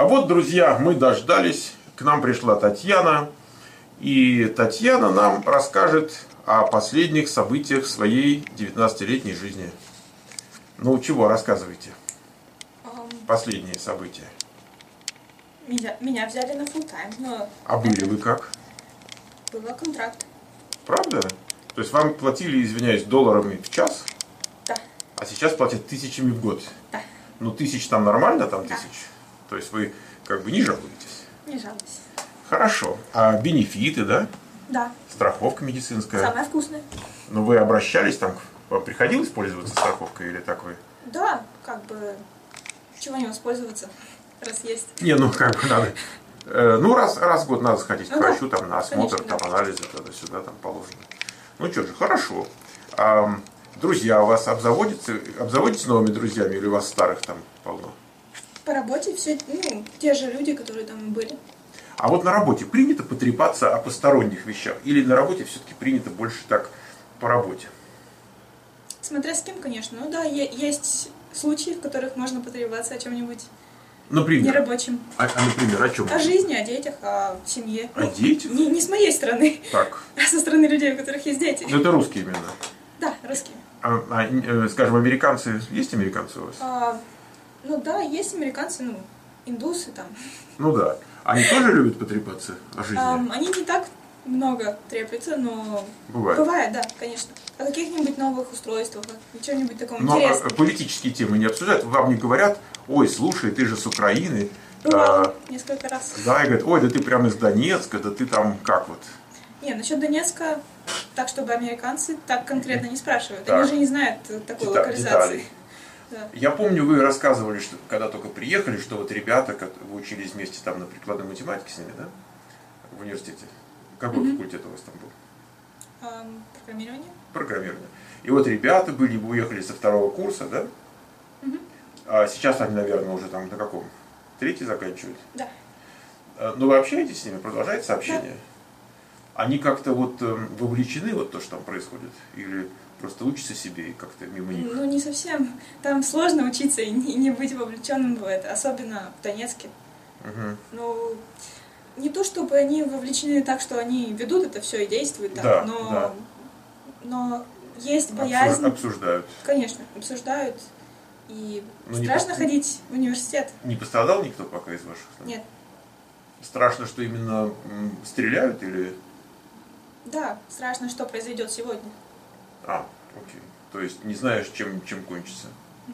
А вот, друзья, мы дождались, к нам пришла Татьяна, и Татьяна нам расскажет о последних событиях своей 19-летней жизни. Ну, чего, рассказывайте. Последние события. Меня взяли на фулл-тайм, но... А были вы как? Был контракт. Правда? То есть вам платили, извиняюсь, $1 в час? Да. А сейчас платят тысячами в год? Да. Ну, 1000 там нормально, там Да. 1000? То есть вы как бы не жалуетесь? Не жалуюсь. Хорошо. А бенефиты, да? Да. Страховка медицинская? Самое вкусное. Ну, вы обращались там, вам приходилось пользоваться страховкой или так вы? Да, как бы... Чего не воспользоваться, раз есть. Не, ну как бы надо. Ну, раз в год надо сходить к врачу, там, на осмотр, Конечно, там, анализы, туда-сюда, там, положено. Ну что же, хорошо. А друзья у вас обзаводятся новыми друзьями или у вас старых там полно? По работе все, те же люди, которые там были. А вот на работе принято потрепаться о посторонних вещах? Или на работе все-таки принято больше так по работе? Смотря с кем, конечно. Ну да, есть случаи, в которых можно потребоваться о чем-нибудь Например? нерабочем. Например, о чем? О жизни, о детях, о семье. О детях? Не с моей стороны, Так. а со стороны людей, у которых есть дети. Ну, это русские именно. Да, русские. Скажем, американцы, есть американцы у вас? Ну да, есть американцы, индусы там. Ну да. Они тоже любят потрепаться о жизни? Они не так много треплются, но Бывает, да, конечно. О каких-нибудь новых устройствах, о чем-нибудь таком Но интересном. политические темы не обсуждают? Вам не говорят: ой, слушай, ты же с Украины. Бывало несколько раз. Да, и говорят: ой, да ты прям из Донецка, да ты там как вот. Не, насчет Донецка, так чтобы американцы так конкретно не спрашивают. Так. Они же не знают такой локализации. Да. Я помню, вы рассказывали, что когда только приехали, что вот ребята, вы учились вместе там на прикладной математике с ними, да? В университете. Какой факультет у вас там был? Программирование. Программирование. И вот ребята были, вы уехали со 2-го курса, да? А сейчас они, наверное, уже там на каком? 3-й заканчивают? Да. Но вы общаетесь с ними, продолжаете общение? Да. Они как-то вот вовлечены в то, что там происходит? Или просто учатся себе и как-то мимо них? Ну, не совсем. Там сложно учиться и не быть вовлеченным в это, особенно в Донецке. Ну, не то, чтобы они вовлечены так, что они ведут это все и действуют, да, но есть боязнь. Обсуждают. Конечно, обсуждают. И страшно ходить в университет. Не пострадал никто пока из ваших? Нет. Страшно, что именно стреляют или... Да, страшно, что произойдет сегодня. Окей. То есть не знаешь, чем кончится.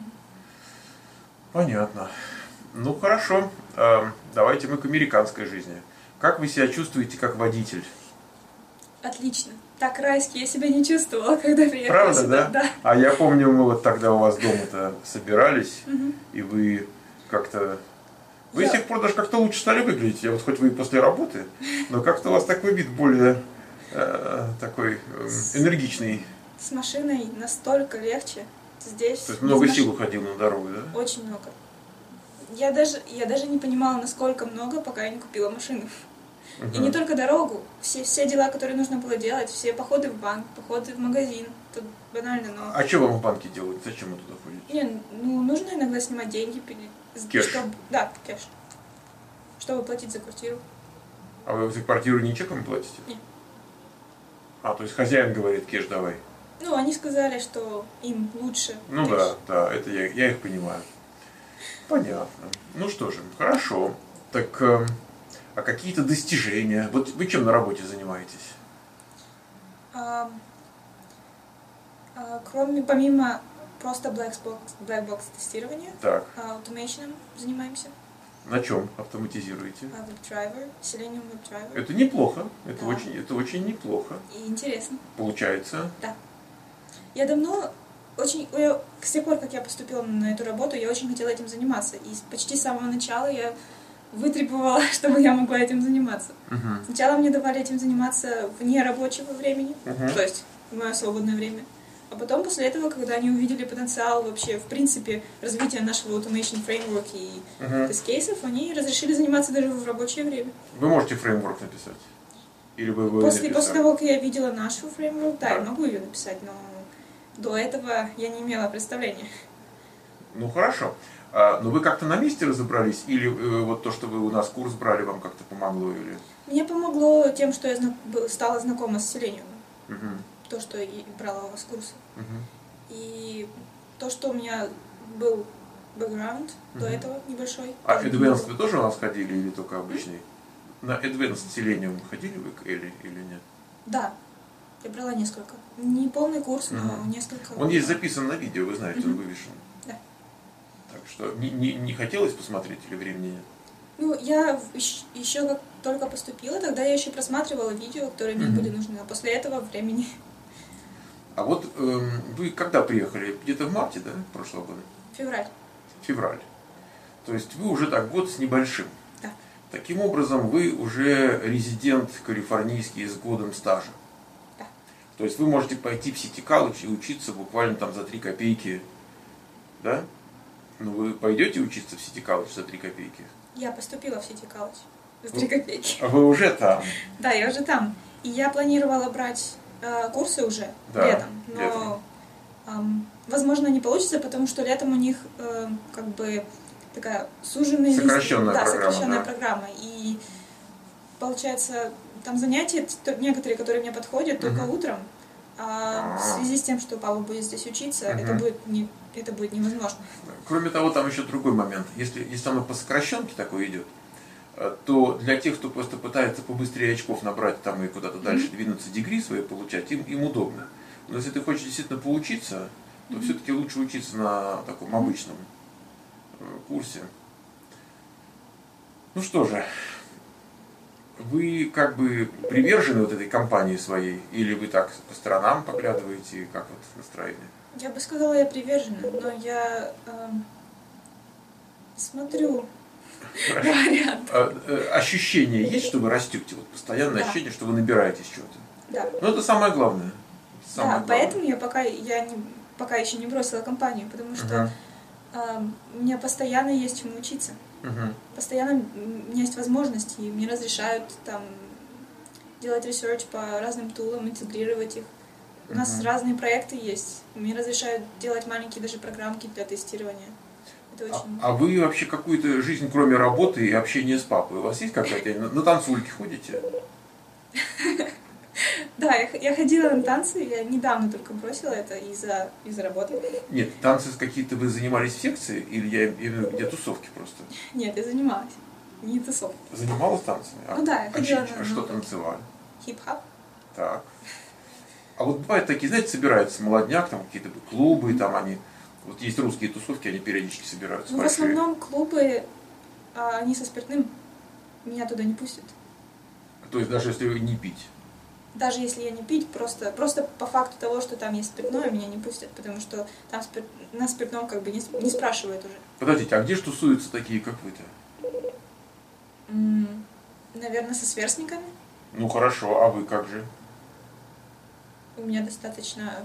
Понятно. Ну хорошо. Давайте мы к американской жизни. Как вы себя чувствуете как водитель? Отлично. Так райски я себя не чувствовала, когда приехала. Правда, сюда. да? Да. А я помню, мы вот тогда у вас дома-то собирались, и вы как-то... Вы с тех пор даже как-то лучше стали выглядеть. Вот хоть вы и после работы, но как-то у вас такой вид более такой энергичный. С машиной настолько легче. Здесь. То есть много сил уходило на дорогу, да? Очень много. Я даже не понимала, насколько много, пока я не купила машину. И не только дорогу, все дела, которые нужно было делать, все походы в банк, походы в магазин. Тут банально, но... А что вам в банке делать? Зачем вы туда ходите? Нужно иногда снимать деньги. Кэш? Да, кэш. Чтобы платить за квартиру. А вы за квартиру не чеком платите? Нет. То есть хозяин говорит: кэш давай. Они сказали, что им лучше. Ну кэш. да, это я их понимаю. Понятно. Ну что же, хорошо. Так, а какие-то достижения? Вот вы чем на работе занимаетесь? Помимо просто black box тестирования, Так. automation занимаемся. На чем автоматизируете? WebDriver, Selenium WebDriver. Это неплохо. Это Да. очень неплохо. И интересно. Получается? Да. Я давно с тех пор, как я поступила на эту работу, я очень хотела этим заниматься. И почти с самого начала я вытребовала, чтобы я могла этим заниматься. Сначала мне давали этим заниматься вне рабочего времени, то есть в мое свободное время. А потом, после этого, когда они увидели потенциал вообще, в принципе, развития нашего automation framework и тест-кейсов, они разрешили заниматься даже в рабочее время. Вы можете фреймворк написать? Или вы его После того, как я видела нашу фреймворк, да, я могу ее написать, но до этого я не имела представления. Ну хорошо. Но вы как-то на месте разобрались? Или вот то, что вы у нас курс брали, вам как-то помогло? Или... Мне помогло тем, что я стала знакома с Selenium. Угу. То, что я брала у вас курсы. Угу. И то, что у меня был бэкграунд до этого небольшой. А Advanced вы тоже у нас ходили или только обычный? На Advanced Selenium ходили вы к Элли или нет? Да. Я брала несколько. Не полный курс, но несколько. Он есть записан на видео, вы знаете, он вывешен. Да. Так что не хотелось посмотреть или времени нет? Ну, я еще как только поступила, тогда я еще просматривала видео, которые мне были нужны, а после этого времени. А вот вы когда приехали? Где-то в марте, да, прошлого года? Февраль. Февраль. То есть вы уже так год с небольшим. Да. Таким образом, вы уже резидент калифорнийский с годом стажа. Да. То есть вы можете пойти в City College и учиться буквально там за 3 копейки. Да? Ну вы пойдете учиться в City College за 3 копейки? Я поступила в City College за 3 копейки. А вы уже там? Да, я уже там. И я планировала брать курсы уже летом. Но, возможно, не получится, потому что летом у них как бы такая суженная сокращенная программа. И получается, там занятия, некоторые, которые мне подходят, только утром. А в связи с тем, что папа будет здесь учиться, это будет невозможно. Кроме того, там еще другой момент. Если оно по сокращенке такое идет, то для тех, кто просто пытается побыстрее очков набрать там и куда-то дальше двинуться, дегри свои получать, им удобно. Но если ты хочешь действительно поучиться, то все-таки лучше учиться на таком обычном курсе. Ну что же, вы как бы привержены вот этой компании своей, или вы так по сторонам поглядываете, как вот настроение? Я бы сказала, я привержена, но я смотрю варианты. Ощущение есть, что вы растете? Вот постоянное ощущение, что вы набираетесь чего-то? Да. Ну это самое главное. Поэтому я пока еще не бросила компанию, потому что у меня постоянно есть чему учиться. Постоянно у меня есть возможности, и мне разрешают там делать ресерч по разным тулам, интегрировать их. У нас разные проекты есть. Мне разрешают делать маленькие даже программки для тестирования. Это очень... А вы вообще какую-то жизнь, кроме работы и общения с папой, у вас есть какая-то? На танцульки ходите? Да, я ходила на танцы, я недавно только бросила это из-за работы. Нет, танцы какие-то вы занимались в секции или я имею в виду где тусовки просто? Нет, я занималась, не тусовки. Занималась танцами? Ну да, я ходила на... что танцевали? Хип-хоп. Так. А вот бывают такие, знаете, собираются молодняк, там какие-то клубы, там они... Вот есть русские тусовки, они периодически собираются. Ну, в основном клубы, они со спиртным, меня туда не пустят. То есть даже если не пить? Даже если я не пить, просто по факту того, что там есть спиртное, меня не пустят, потому что там на спиртном как бы не спрашивают уже. Подождите, а где ж тусуются такие, как вы-то? Наверное, со сверстниками. Ну хорошо, а вы как же? У меня достаточно...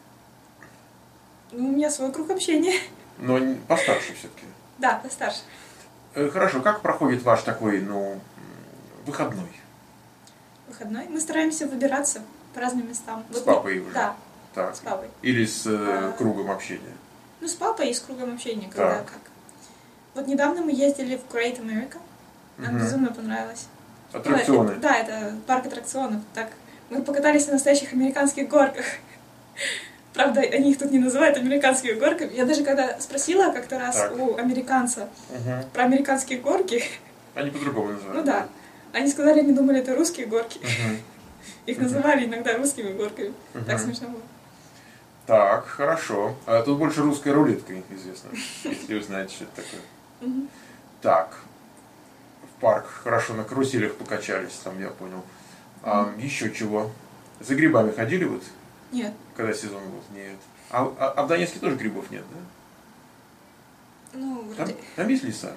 У меня свой круг общения. Но постарше все-таки. Да, постарше. Хорошо, как проходит ваш такой, выходной? Выходной? Мы стараемся выбираться по разным местам. С папой уже? Да, так. с папой. Или с кругом общения? Ну, с папой и с кругом общения, когда как. Вот недавно мы ездили в Great America. Нам безумно понравилось. Аттракционы? Да, это парк аттракционов. Так, мы покатались на настоящих американских горках. Правда, они их тут не называют американскими горками. Я даже когда спросила как-то раз у американца про американские горки... Они по-другому называют. Ну да. Они сказали, они думали, это русские горки. Их называли иногда русскими горками. Так смешно было. Так, хорошо. А тут больше русская рулетка известна, если вы знаете, что это такое. Так. В парк хорошо на каруселях покачались, там я понял. Еще чего? За грибами ходили вот? Нет. Когда сезон был? Нет. А в Донецке тоже грибов нет, да? Ну, вроде... Там есть леса?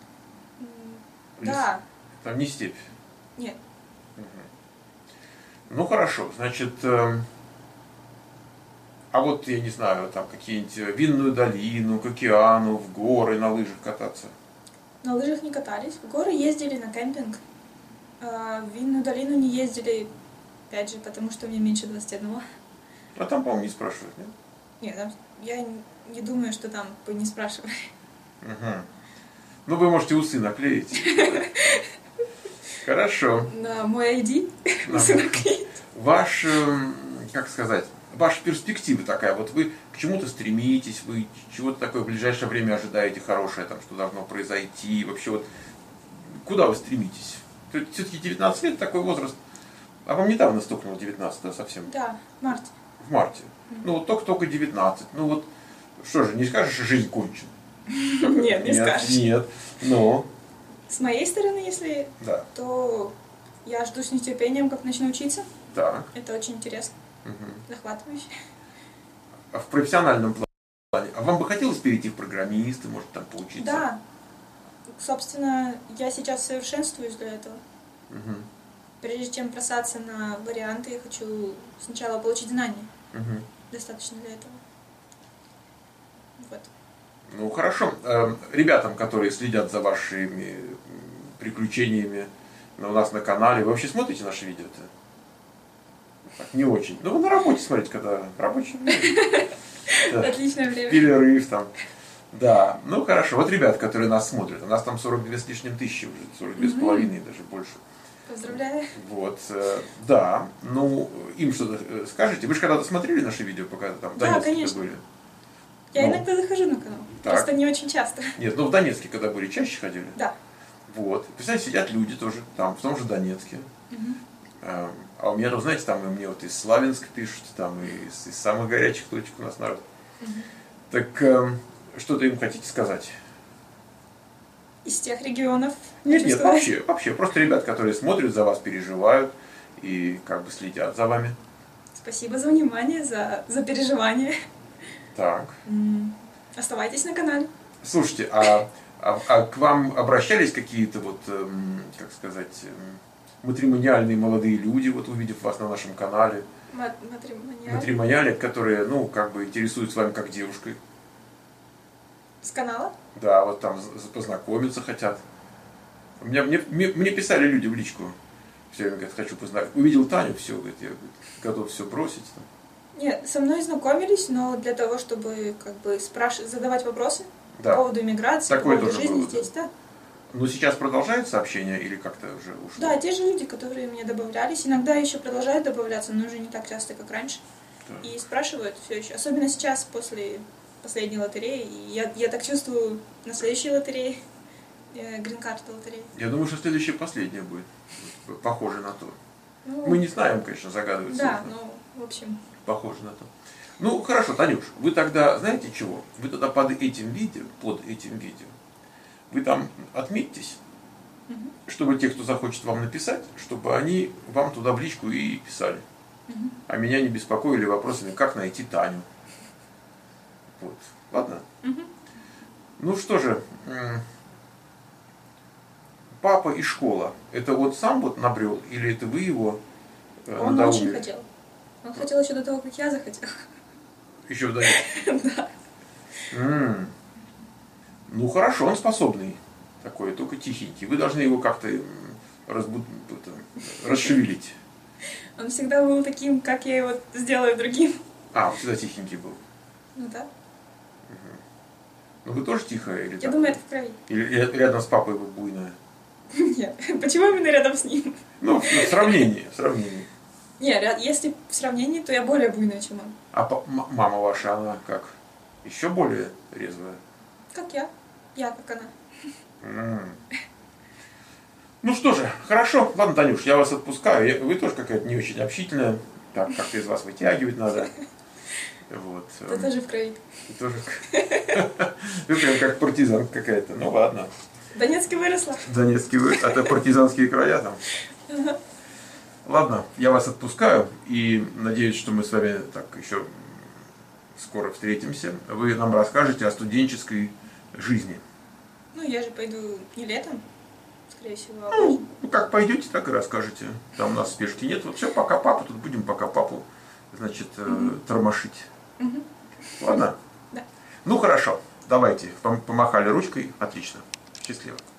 Да. Там не степь? Нет. Ну хорошо, значит, а вот я не знаю, там какие-нибудь Винную долину, к океану, в горы на лыжах кататься? На лыжах не катались, в горы ездили на кемпинг. В Винную долину не ездили, опять же, потому что мне меньше 21. А там, по-моему, не спрашивают, нет? Нет, там я не думаю, что там бы не спрашивали. Угу. Ну, вы можете усы наклеить. Хорошо. На мой ID усы наклеить. Ваш, как сказать, ваша перспектива такая, вот вы к чему-то стремитесь, вы чего-то такое в ближайшее время ожидаете хорошее, там, что должно произойти, вообще вот куда вы стремитесь? Все-таки 19 лет такой возраст, а вам недавно стукнуло 19, да, совсем? Да, в марте. В марте. Ну вот только 19, ну вот, что же, не скажешь, что жизнь кончена? Нет, не скажешь. Нет, но... С моей стороны, если, да. то я жду с нетерпением, как начну учиться. Так. Это очень интересно, захватывающе. А в профессиональном плане? А вам бы хотелось перейти в программисты, может там поучиться? Да. Собственно, я сейчас совершенствуюсь для этого. Угу. Прежде чем бросаться на варианты, я хочу сначала получить знания. Угу. Достаточно для этого. Вот. Ну хорошо. Ребятам, которые следят за вашими приключениями у нас на канале, вы вообще смотрите наши видео-то? Так, не очень. Ну вы на работе смотрите, когда рабочее время. Отличное время. Перерыв там. Да, ну хорошо. Вот ребят, которые нас смотрят, у нас там 42 с лишним тысячи уже, 42,5 даже больше. Поздравляю. Вот, да. Ну, им что-то скажете? Вы же когда-то смотрели наши видео, пока там в Донецке конечно. были? Я иногда захожу на канал. Так. Просто не очень часто. Нет, ну в Донецке, когда были, чаще ходили? Да. Вот. Представляете, сидят люди тоже там, в том же Донецке. А у меня там, знаете, там и мне вот из Славянска пишут, там и из самых горячих точек у нас народ. Так что-то им хотите сказать? Из тех регионов? Нет, вообще, просто ребят, которые смотрят за вас, переживают и как бы следят за вами. Спасибо за внимание, за переживание. Так. Оставайтесь на канале. Слушайте, а к вам обращались какие-то вот, как сказать, матримониальные молодые люди, вот увидев вас на нашем канале? Матримониальные, которые, ну, как бы интересуются вами как девушкой. С канала? Да, вот там познакомиться хотят. Мне писали люди в личку. Все время говорят, хочу познакомиться. Увидел Таню, все, говорит, я готов все бросить. Нет, со мной знакомились, но для того, чтобы как бы задавать вопросы по поводу иммиграции, такое по поводу жизни было, здесь, да. Но сейчас продолжается общение или как-то уже ушло? Да, те же люди, которые мне добавлялись, иногда еще продолжают добавляться, но уже не так часто, как раньше. Да. И спрашивают все еще, особенно сейчас, после последней лотереи, и я так чувствую на следующей лотерее, грин-карта лотереи. Я думаю, что следующая последняя будет, похоже на то. Ну, мы не знаем, конечно, загадывать. Да, но в общем... Похоже на то. Ну, хорошо, Танюш, вы тогда, знаете чего? Вы тогда под этим видео, вы там отметьтесь, чтобы те, кто захочет вам написать, чтобы они вам туда в личку и писали. А меня не беспокоили вопросами, как найти Таню. Вот. Ладно? Ну что же, папа и школа, это вот сам вот набрел, или это вы его Он очень хотел. Он хотел еще до того, как я захотела. Еще в Донецке? Да. Ну хорошо, он способный такой, только тихенький. Вы должны его как-то расшевелить. Он всегда был таким, как я его сделаю другим. А, он всегда тихенький был. Ну да. Ну вы тоже тихая? Или я думаю, это в крови. Или рядом с папой вы буйная? Нет. Почему именно рядом с ним? Ну, в сравнении. Нет, если в сравнении, то я более буйная, чем он. А мама ваша, она как? Еще более резвая? Как я. Я как она. Ну что же, хорошо. Ладно, Танюш, я вас отпускаю. Вы тоже какая-то не очень общительная. Так, как-то из вас вытягивать надо. Вот. Это тоже в крови. Тоже. Вы прям как партизанка какая-то. Ну ладно. В Донецке выросла. Донецкий выросла. Это партизанские края там. Ладно, я вас отпускаю и надеюсь, что мы с вами так еще скоро встретимся. Вы нам расскажете о студенческой жизни. Ну, я же пойду не летом, скорее всего, а ну, как пойдете, так и расскажете. Там у нас спешки нет. Вот все, пока папу, тут будем пока папу, значит, тормошить. Ладно? Да. Ну, хорошо. Давайте. Помахали ручкой. Отлично. Счастливо.